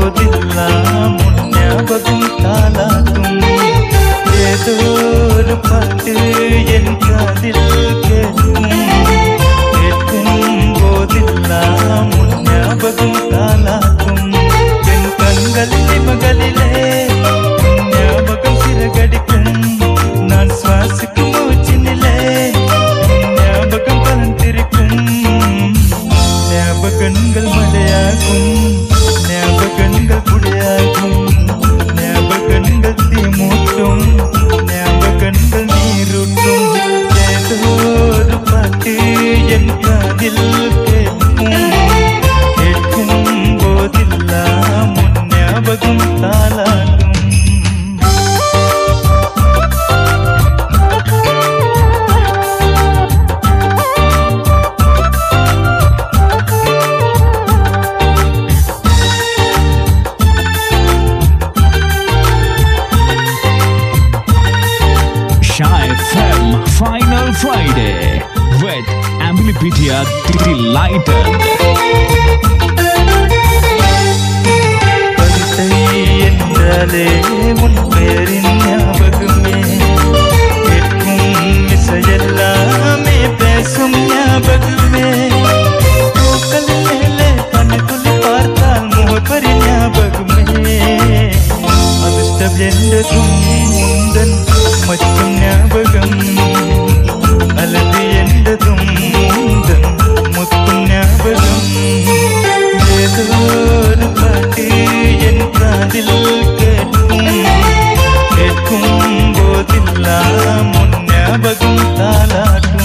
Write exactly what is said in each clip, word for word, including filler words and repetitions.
போதெல்லாம் உன் ஞாபகம் தாலாட்டும். ஏதோ ஒரு பாட்டு என் காதில் கேட்கும். கேட்கும் போதெல்லாம் உன் ஞாபகம் தாலாட்டும். என் கண்களில் மகளிலே உன் ஞாபகம் சிறகடிக்கும். நான் சுவாசிக்கும் மூச்சினிலே உன் ஞாபகம் கலந்திருக்கும். ஞாபகங்கள் மழையாகும், ஞாபகங்கள் புடையாகும், ஞாபகங்கள் தீமூட்டும், ஞாபகங்கள் நீரூட்டும். ஏதோ ஒரு பாட்டு என் காதில் கேட்கும். கேட்கும் போதெல்லாம் உன் ஞாபகம் தாலாட்டும். Final Friday with Ambilipedia Delighted. கவிதை என்றாலே உன் பேரின் ஞாபகமே. கேட்கும் இசையெல்லாமே பேசும் ஞாபகமே. பூக்கள் மேலே பனித்துளி பார்த்தால் முகப்பரி ஞாபகமே. அதிர்ஷ்டம் என்றதும் உந்தன் மட்டும் ஞாபகம். அலது என்றதும் உந்தன் முத்தும் ஞாபகம். ஏதோ ஒரு பாட்டு என் காதில் கேட்கும். கேட்கும் போதெல்லாம் உன் ஞாபகம் தாலாட்டும்.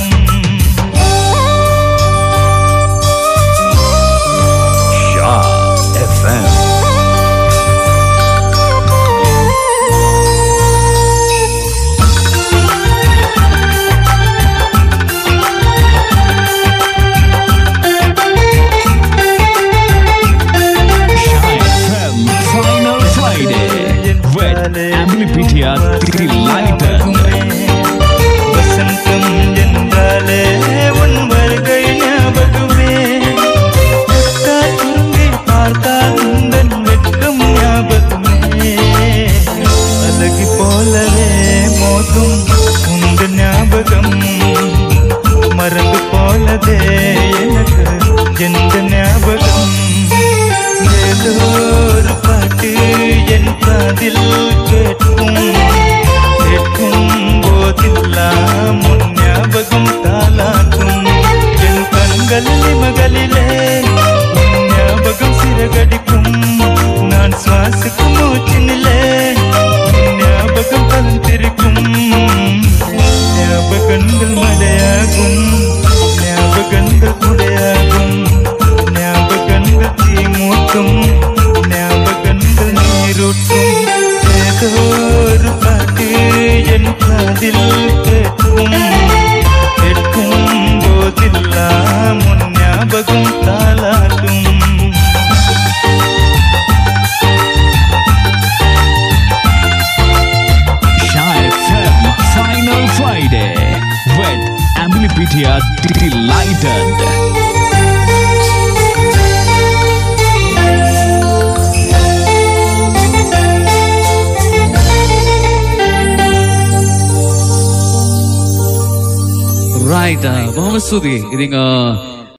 Ambilipedia Delighted. வசந்தம் என்றாலே உன் வருகை ஞாபகமே. தூங்கி பார்த்தால் உந்தன் வெட்கம் ஞாபகமே. அழகு போலவே மோதும் உந்தன் ஞாபகம். மறந்து போலதே எனக்கு எந்த ஞாபகம். ஏதோ ஒரு பாட்டு என் காதில் கேட்கும். கேட்கும் போதெல்லாம் உன் ஞாபகம் தாலாட்டும். என் கண்களில் மகளிலே உன் ஞாபகம் சிறகடிக்கும். நான் சுவாசிக்கும் மூச்சினிலே உன் ஞாபகம் கலந்திருக்கும். ஞாபகங்கள் மழையாகும், ஞாபகங்கள் புடையாகும், ஞாபகங்கள் தீமூட்டும், ஞாபகங்கள் நீரூட்டும். ஏதோ ஒரு பாட்டு என் காதில் கேட்கும். கேட்கும் போதெல்லாம் உன் ஞாபகம் தாலாட்டும். Final Friday with Ambilipedia Delighted. Right, uh, Muhammad Sudi, ini